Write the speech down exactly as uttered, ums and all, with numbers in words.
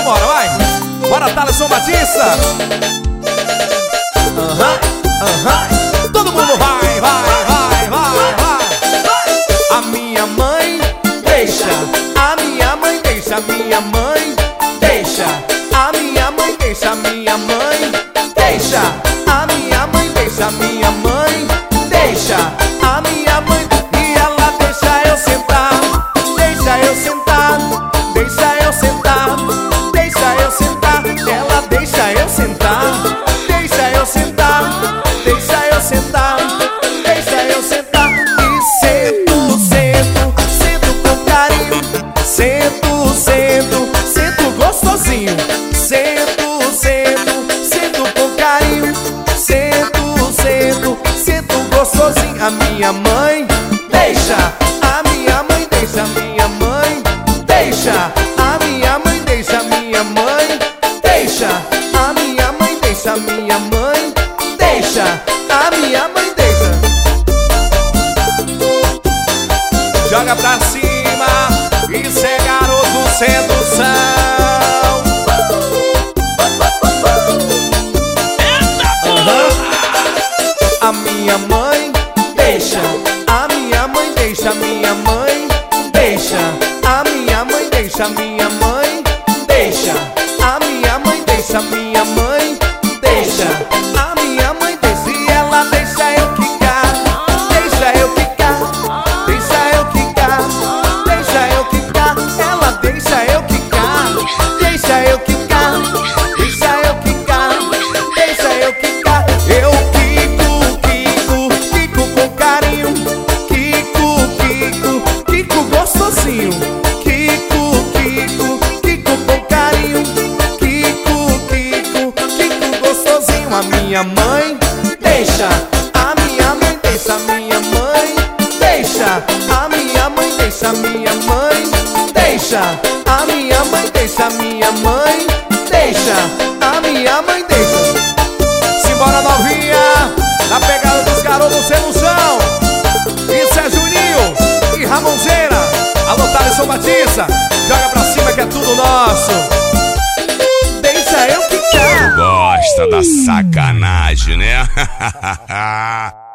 vambora, vai. Bora, Thaleson Batista. Aham, aham. Todo mundo vai, vai, vai, vai, vai. A minha mãe deixa, a minha mãe deixa, a minha mãe deixa, a minha mãe deixa, a minha mãe deixa, a minha mãe deixa, a minha mãe deixa, a minha mãe. E ela deixa eu sentar, deixa eu sentar, deixa eu sentar, deixa eu sentar. Ela deixa eu sentar, deixa eu sentar, deixa eu sentar, deixa eu sentar. E sento, sento, sento com carinho, sento, sento, sento gostosinho, sento, sento, sento com carinho, sento, sento, sento gostosinho. A minha mãe deixa, a minha mãe deixa, a minha mãe deixa, a minha mãe deixa, a minha mãe deixa, a minha mãe deixa, a minha mãe deixa, a minha mãe deixa. Joga pra cima, isso é garoto sedução. A minha mãe deixa, a minha mãe deixa, a minha mãe deixa, a minha mãe deixa, a minha mãe deixa, a minha mãe deixa, a minha mãe deixa, a minha mãe deixa. E ela deixa eu quicar, deixa eu quicar, deixa eu quicar, deixa eu quicar. Ela deixa eu quicar, deixa eu quicar, deixa eu quicar, deixa eu quicar. Eu quico, quico, quico com carinho, quico, quico, quico gostosinho, quico, quico, quico com carinho, quico, quico, quico gostosinho. A minha mãe deixa, a minha mãe deixa, a minha mãe deixa, a minha mãe deixa, a minha mãe deixa, a minha mãe deixa, a minha mãe deixa, a minha mãe deixa. Simbora, novinha, na pegada dos garotos sedução. Isso é Juninho e Ramonzeira. Alô, Thaleson Batista, joga pra cima que é tudo nosso. Deixa eu ficar. Gosta da sacanagem, né?